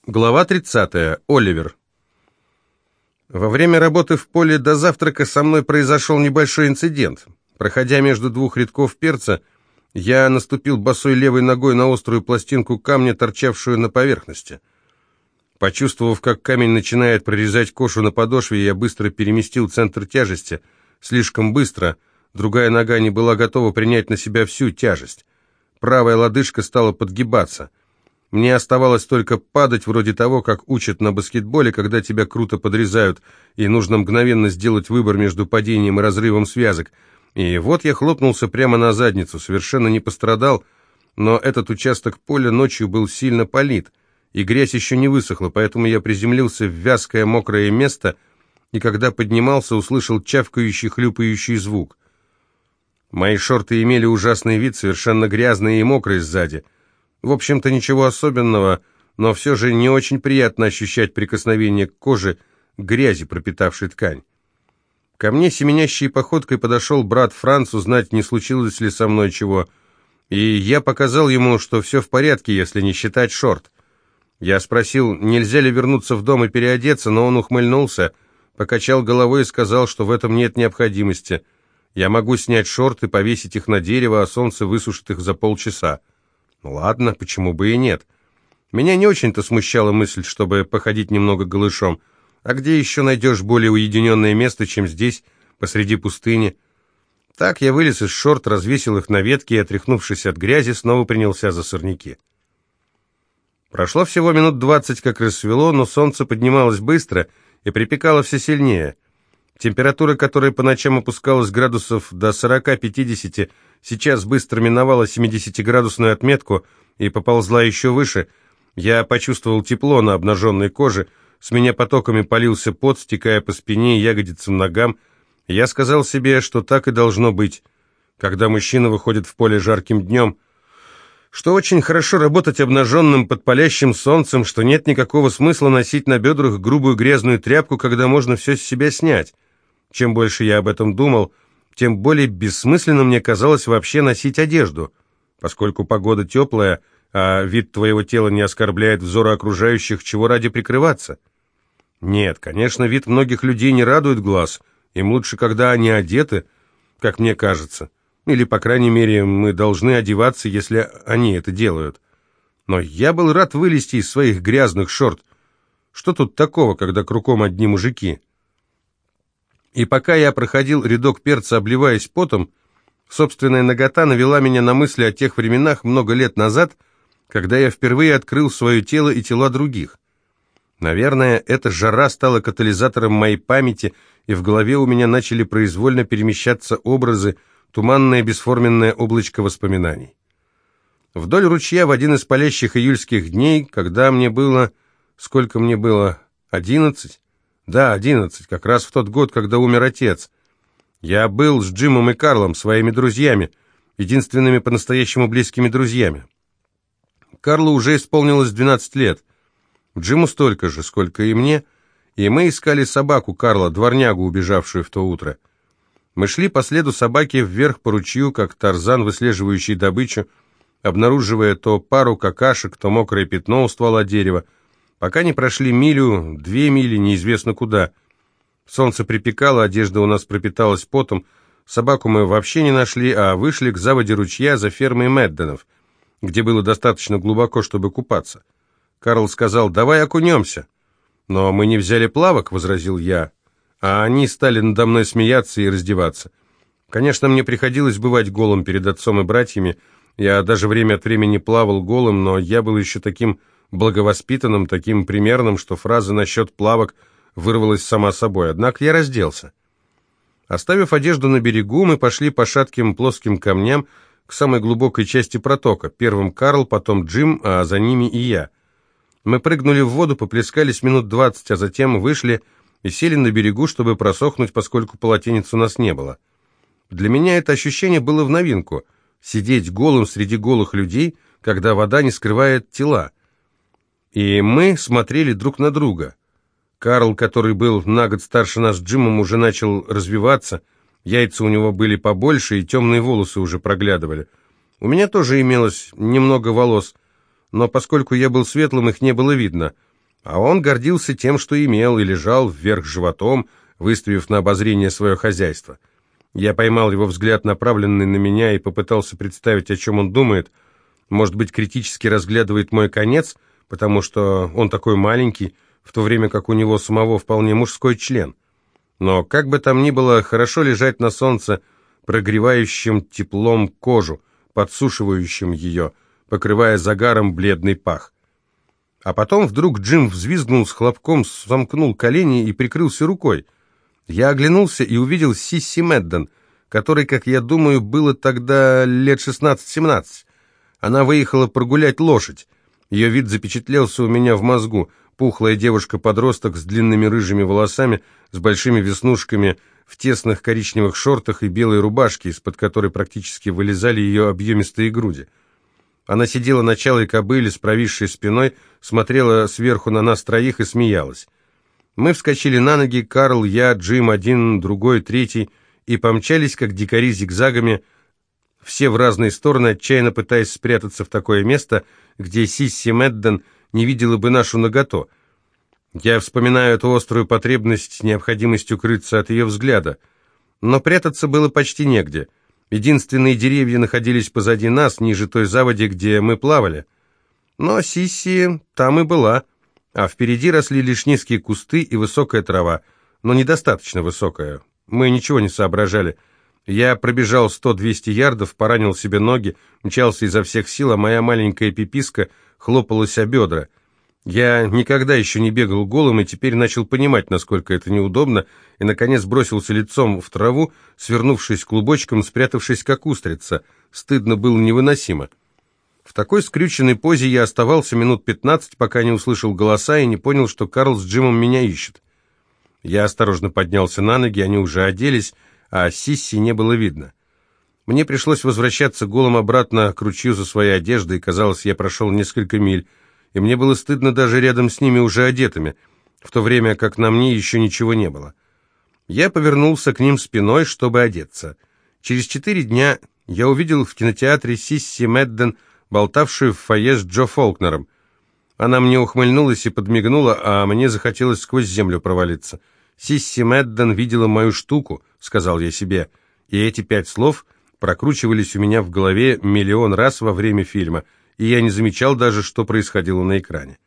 Глава 30. Оливер. Во время работы в поле до завтрака со мной произошел небольшой инцидент. Проходя между двух рядков перца, я наступил босой левой ногой на острую пластинку камня, торчавшую на поверхности. Почувствовав, как камень начинает прорезать кошу на подошве, я быстро переместил центр тяжести. Слишком быстро. Другая нога не была готова принять на себя всю тяжесть. Правая лодыжка стала подгибаться. Мне оставалось только падать, вроде того, как учат на баскетболе, когда тебя круто подрезают, и нужно мгновенно сделать выбор между падением и разрывом связок. И вот я хлопнулся прямо на задницу, совершенно не пострадал, но этот участок поля ночью был сильно полит, и грязь еще не высохла, поэтому я приземлился в вязкое мокрое место, и когда поднимался, услышал чавкающий, хлюпающий звук. Мои шорты имели ужасный вид, совершенно грязные и мокрые сзади. В общем-то, ничего особенного, но все же не очень приятно ощущать прикосновение к коже, грязи, пропитавшей ткань. Ко мне семенящей походкой подошел брат Франц узнать, не случилось ли со мной чего, и я показал ему, что все в порядке, если не считать шорт. Я спросил, нельзя ли вернуться в дом и переодеться, но он ухмыльнулся, покачал головой и сказал, что в этом нет необходимости. Я могу снять шорты, повесить их на дерево, а солнце высушит их за полчаса. Ладно, почему бы и нет. Меня не очень-то смущала мысль, чтобы походить немного голышом. А где еще найдешь более уединенное место, чем здесь, посреди пустыни? Так я вылез из шорт, развесил их на ветке и, отряхнувшись от грязи, снова принялся за сорняки. Прошло всего минут 20, как рассвело, но солнце поднималось быстро и припекало все сильнее. Температура, которая по ночам опускалась градусов до 40-50, сейчас быстро миновала 70-градусную отметку и поползла еще выше. Я почувствовал тепло на обнаженной коже, с меня потоками полился пот, стекая по спине и ягодицам, ногам. Я сказал себе, что так и должно быть, когда мужчина выходит в поле жарким днем, что очень хорошо работать обнаженным под палящим солнцем, что нет никакого смысла носить на бедрах грубую грязную тряпку, когда можно все с себя снять. Чем больше я об этом думал, тем более бессмысленно мне казалось вообще носить одежду, поскольку погода теплая, а вид твоего тела не оскорбляет взора окружающих, чего ради прикрываться. Нет, конечно, вид многих людей не радует глаз, им лучше, когда они одеты, как мне кажется, или, по крайней мере, мы должны одеваться, если они это делают. Но я был рад вылезти из своих грязных шорт. Что тут такого, когда кругом одни мужики? И пока я проходил рядок перца, обливаясь потом, собственная нагота навела меня на мысли о тех временах много лет назад, когда я впервые открыл свое тело и тела других. Наверное, эта жара стала катализатором моей памяти, и в голове у меня начали произвольно перемещаться образы, туманное бесформенное облачко воспоминаний. Вдоль ручья в один из палящих июльских дней, когда мне было... Сколько мне было? 11? Да, 11, как раз в тот год, когда умер отец. Я был с Джимом и Карлом, своими друзьями, единственными по-настоящему близкими друзьями. Карлу уже исполнилось 12 лет, Джиму столько же, сколько и мне, и мы искали собаку Карла, дворнягу, убежавшую в то утро. Мы шли по следу собаки вверх по ручью, как Тарзан, выслеживающий добычу, обнаруживая то пару какашек, то мокрое пятно у ствола дерева, пока не прошли милю, 2 мили, неизвестно куда. Солнце припекало, одежда у нас пропиталась потом, собаку мы вообще не нашли, а вышли к заводе ручья за фермой Мэдденов, где было достаточно глубоко, чтобы купаться. Карл сказал: «Давай окунемся». «Но мы не взяли плавок», — возразил я, а они стали надо мной смеяться и раздеваться. Конечно, мне приходилось бывать голым перед отцом и братьями, я даже время от времени плавал голым, но я был еще таким благовоспитанным, таким примерным, что фраза насчет плавок вырвалась сама собой, однако я разделся. Оставив одежду на берегу, мы пошли по шатким плоским камням к самой глубокой части протока, первым Карл, потом Джим, а за ними и я. Мы прыгнули в воду, поплескались минут 20, а затем вышли и сели на берегу, чтобы просохнуть, поскольку полотенец у нас не было. Для меня это ощущение было в новинку — сидеть голым среди голых людей, когда вода не скрывает тела. И мы смотрели друг на друга. Карл, который был на год старше нас с Джимом, уже начал развиваться, яйца у него были побольше, и темные волосы уже проглядывали. У меня тоже имелось немного волос, но поскольку я был светлым, их не было видно. А он гордился тем, что имел, и лежал вверх животом, выставив на обозрение свое хозяйство. Я поймал его взгляд, направленный на меня, и попытался представить, о чем он думает. Может быть, критически разглядывает мой конец, потому что он такой маленький, в то время как у него самого вполне мужской член. Но, как бы там ни было, хорошо лежать на солнце, прогревающим теплом кожу, подсушивающим ее, покрывая загаром бледный пах. А потом вдруг Джим взвизгнул с хлопком, сомкнул колени и прикрылся рукой. Я оглянулся и увидел Сисси Мэдден, которой, как я думаю, было тогда лет 16-17. Она выехала прогулять лошадь. Ее вид запечатлелся у меня в мозгу. Пухлая девушка-подросток с длинными рыжими волосами, с большими веснушками, в тесных коричневых шортах и белой рубашке, из-под которой практически вылезали ее объемистые груди. Она сидела на чалой кобыле с провисшей спиной, смотрела сверху на нас троих и смеялась. Мы вскочили на ноги, Карл, я, Джим, один, другой, третий, и помчались, как дикари, зигзагами, все в разные стороны, отчаянно пытаясь спрятаться в такое место, где Сисси Мэдден не видела бы нашу наготу. Я вспоминаю эту острую потребность, необходимость укрыться от ее взгляда. Но прятаться было почти негде. Единственные деревья находились позади нас, ниже той заводи, где мы плавали. Но Сисси там и была, а впереди росли лишь низкие кусты и высокая трава, но недостаточно высокая. Мы ничего не соображали. Я пробежал 100-200 ярдов, поранил себе ноги, мчался изо всех сил, а моя маленькая пиписка хлопалась о бедра. Я никогда еще не бегал голым и теперь начал понимать, насколько это неудобно, и, наконец, бросился лицом в траву, свернувшись клубочком, спрятавшись как устрица. Стыдно было невыносимо. В такой скрюченной позе я оставался минут 15, пока не услышал голоса и не понял, что Карл с Джимом меня ищут. Я осторожно поднялся на ноги, они уже оделись, а Сисси не было видно. Мне пришлось возвращаться голым обратно к ручью за своей одеждой, и, казалось, я прошел несколько миль, и мне было стыдно даже рядом с ними уже одетыми, в то время как на мне еще ничего не было. Я повернулся к ним спиной, чтобы одеться. Через 4 дня я увидел в кинотеатре Сисси Мэдден, болтавшую в фойе с Джо Фолкнером. Она мне ухмыльнулась и подмигнула, а мне захотелось сквозь землю провалиться. «Сисси Мэдден видела мою штуку», — сказал я себе, и эти 5 слов прокручивались у меня в голове миллион раз во время фильма, и я не замечал даже, что происходило на экране.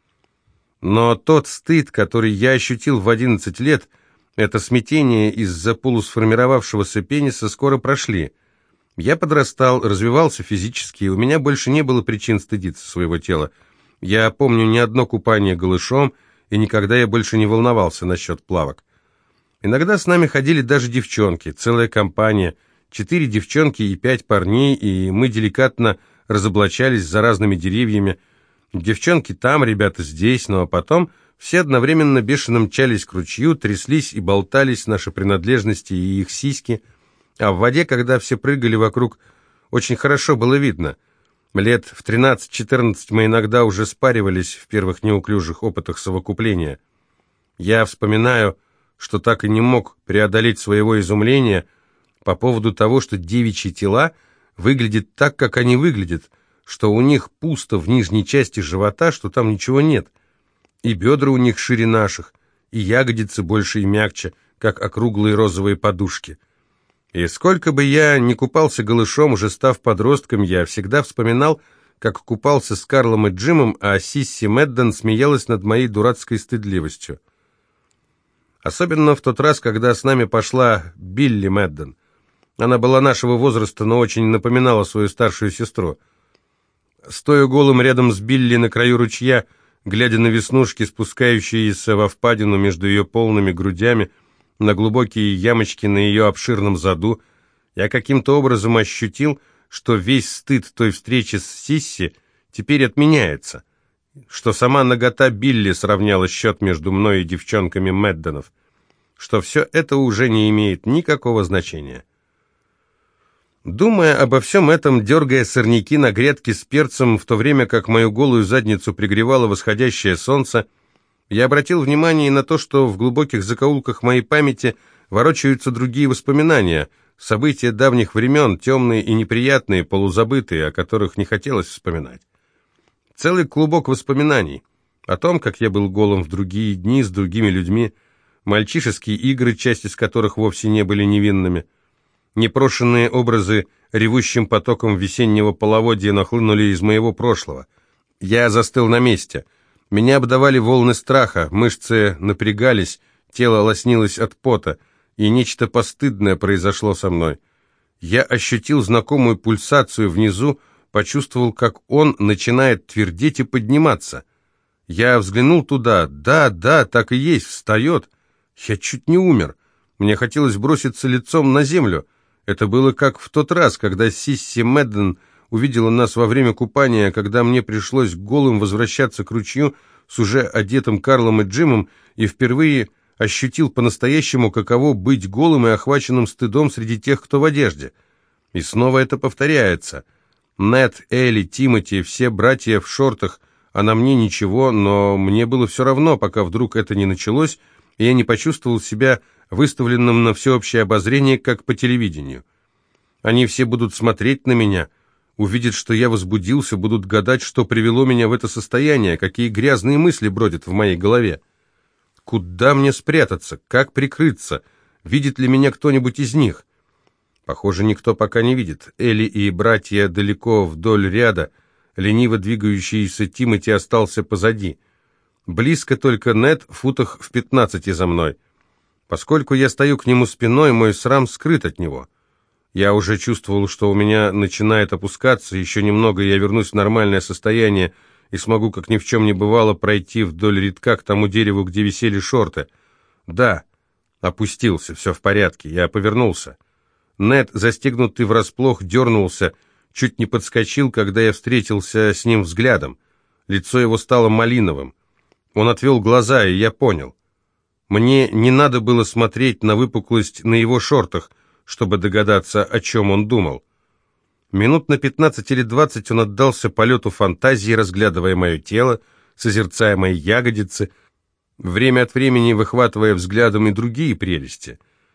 Но тот стыд, который я ощутил в 11 лет, это смятение из-за полусформировавшегося пениса, скоро прошли. Я подрастал, развивался физически, и у меня больше не было причин стыдиться своего тела. Я помню ни одно купание голышом, и никогда я больше не волновался насчет плавок. Иногда с нами ходили даже девчонки, целая компания, 4 девчонки и 5 парней, и мы деликатно разоблачались за разными деревьями. Девчонки там, ребята здесь, но потом все одновременно бешено мчались к ручью, тряслись и болтались наши принадлежности и их сиськи, а в воде, когда все прыгали вокруг, очень хорошо было видно. Лет в 13-14 мы иногда уже спаривались в первых неуклюжих опытах совокупления. Я вспоминаю, что так и не мог преодолеть своего изумления по поводу того, что девичьи тела выглядят так, как они выглядят, что у них пусто в нижней части живота, что там ничего нет. И бедра у них шире наших, и ягодицы больше и мягче, как округлые розовые подушки. И сколько бы я ни купался голышом, уже став подростком, я всегда вспоминал, как купался с Карлом и Джимом, а Сисси Мэдден смеялась над моей дурацкой стыдливостью. Особенно в тот раз, когда с нами пошла Билли Мэдден. Она была нашего возраста, но очень напоминала свою старшую сестру. Стоя голым рядом с Билли на краю ручья, глядя на веснушки, спускающиеся во впадину между ее полными грудями, на глубокие ямочки на ее обширном заду, я каким-то образом ощутил, что весь стыд той встречи с Сисси теперь отменяется, что сама нагота Билли сравняла счет между мной и девчонками Мэдденов, что все это уже не имеет никакого значения. Думая обо всем этом, дергая сорняки на грядке с перцем, в то время как мою голую задницу пригревало восходящее солнце, я обратил внимание на то, что в глубоких закоулках моей памяти ворочаются другие воспоминания, события давних времен, темные и неприятные, полузабытые, о которых не хотелось вспоминать. Целый клубок воспоминаний. О том, как я был голым в другие дни с другими людьми, мальчишеские игры, часть из которых вовсе не были невинными. Непрошенные образы ревущим потоком весеннего половодья нахлынули из моего прошлого. Я застыл на месте. Меня обдавали волны страха, мышцы напрягались, тело лоснилось от пота, и нечто постыдное произошло со мной. Я ощутил знакомую пульсацию внизу, почувствовал, как он начинает твердеть и подниматься. Я взглянул туда. Да, так и есть, встает. Я чуть не умер. Мне хотелось броситься лицом на землю. Это было как в тот раз, когда Сисси Мэдден увидела нас во время купания, когда мне пришлось голым возвращаться к ручью с уже одетым Карлом и Джимом, и впервые ощутил по-настоящему, каково быть голым и охваченным стыдом среди тех, кто в одежде. И снова это повторяется. Нед, Элли, Тимоти, все братья в шортах, а на мне ничего, но мне было все равно, пока вдруг это не началось, и я не почувствовал себя выставленным на всеобщее обозрение, как по телевидению. Они все будут смотреть на меня, увидят, что я возбудился, будут гадать, что привело меня в это состояние, какие грязные мысли бродят в моей голове. Куда мне спрятаться? Как прикрыться? Видит ли меня кто-нибудь из них? Похоже, никто пока не видит. Элли и братья далеко вдоль ряда, лениво двигающийся Тимоти остался позади. Близко только Нед, в футах в 15 за мной. Поскольку я стою к нему спиной, мой срам скрыт от него. Я уже чувствовал, что у меня начинает опускаться, еще немного, и я вернусь в нормальное состояние и смогу, как ни в чем не бывало, пройти вдоль рядка к тому дереву, где висели шорты. Да, опустился, все в порядке, я повернулся. Нед, застигнутый врасплох, дернулся, чуть не подскочил, когда я встретился с ним взглядом. Лицо его стало малиновым. Он отвел глаза, и я понял. Мне не надо было смотреть на выпуклость на его шортах, чтобы догадаться, о чем он думал. Минут на 15 или 20 он отдался полету фантазии, разглядывая мое тело, созерцая мои ягодицы, время от времени выхватывая взглядом и другие прелести,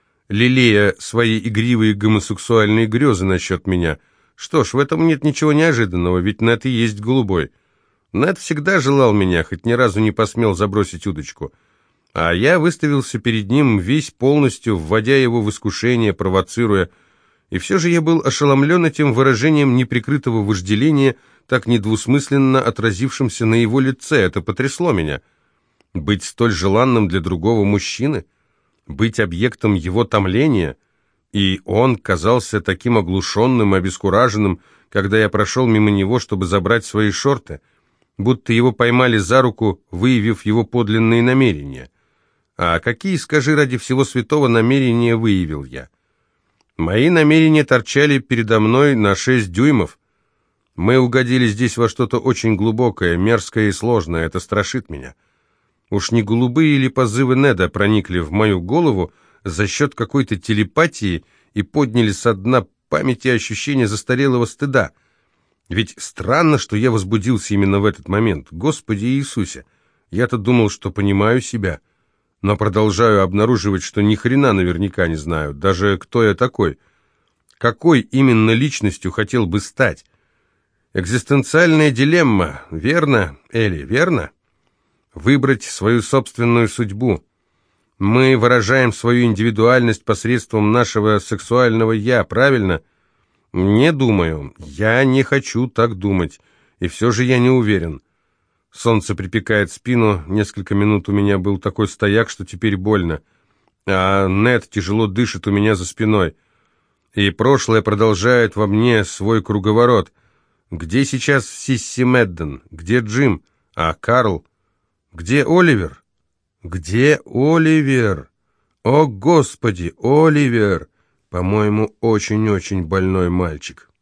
лелея свои игривые гомосексуальные грезы насчет меня. Что ж, в этом нет ничего неожиданного, ведь Нед и есть голубой. Нед всегда желал меня, хоть ни разу не посмел забросить удочку. А я выставился перед ним весь полностью, вводя его в искушение, провоцируя. И все же я был ошеломлен этим выражением неприкрытого вожделения, так недвусмысленно отразившимся на его лице. Это потрясло меня. Быть столь желанным для другого мужчины? Быть объектом его томления? И он казался таким оглушенным, обескураженным, когда я прошел мимо него, чтобы забрать свои шорты, будто его поймали за руку, выявив его подлинные намерения. А какие, скажи, ради всего святого намерения выявил я? Мои намерения торчали передо мной на 6 дюймов. Мы угодили здесь во что-то очень глубокое, мерзкое и сложное, это страшит меня. Уж не голубые ли позывы Неда проникли в мою голову за счет какой-то телепатии и подняли со дна памяти ощущение застарелого стыда? Ведь странно, что я возбудился именно в этот момент. Господи Иисусе, я-то думал, что понимаю себя, но продолжаю обнаруживать, что ни хрена наверняка не знаю, даже кто я такой, какой именно личностью хотел бы стать. Экзистенциальная дилемма, верно, Элли, верно? Выбрать свою собственную судьбу. Мы выражаем свою индивидуальность посредством нашего сексуального «я», правильно? Не думаю, я не хочу так думать, и все же я не уверен. Солнце припекает спину, несколько минут у меня был такой стояк, что теперь больно. А Нед тяжело дышит у меня за спиной. И прошлое продолжает во мне свой круговорот. Где сейчас Сисси Мэдден? Где Джим? А Карл? Где Оливер? Где Оливер? О, Господи, Оливер! По-моему, очень-очень больной мальчик.